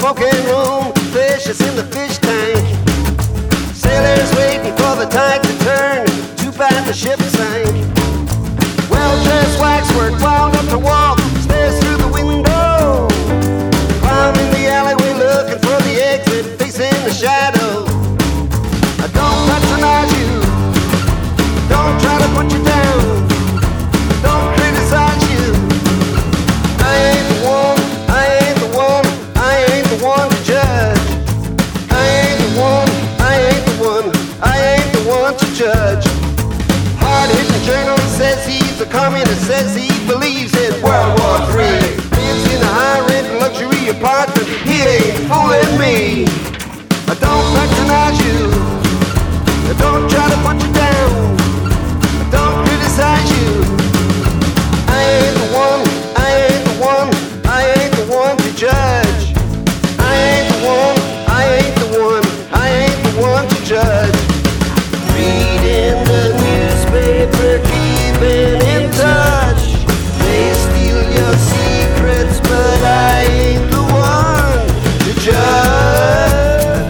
smoking room, fishes in the fish tank. Sailors waiting for the tide to turn, too bad the ship sank. Well-dressed waxwork wound up to walk, stares through the window. Clown in the alleyway looking for the exit, facing the shadow. I don't patronize you, don't try to put you down, don't criticize you. I ain't the one, I ain't the one, I ain't the one to judge. I ain't the one, I ain't the one, I ain't the one to judge. Hard-hitting journalist says he's a communist, says he believes in World War III. Lives in a high-rent luxury apartment, he ain't fooling me. I don't patronize you, I don't try to put you down, I don't criticize you. I ain't the one, I ain't the one, I ain't the one to judge. I ain't the one, I ain't the one, I ain't the one to judge. Reading the newspaper, keeping in touch. They steal your secrets, but I ain't the one to judge.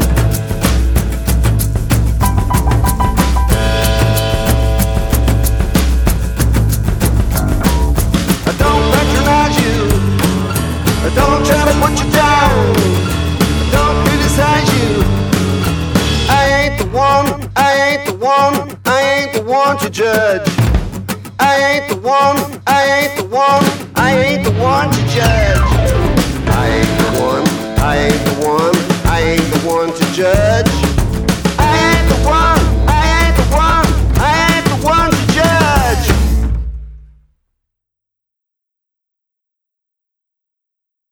I don't patronize you, I don't try to put you down, I don't criticize you. I ain't the one, I ain't the one, I ain't the one to judge. I ain't the one, I ain't the one, I ain't the one to judge. I ain't the one, I ain't the one, I ain't the one to judge.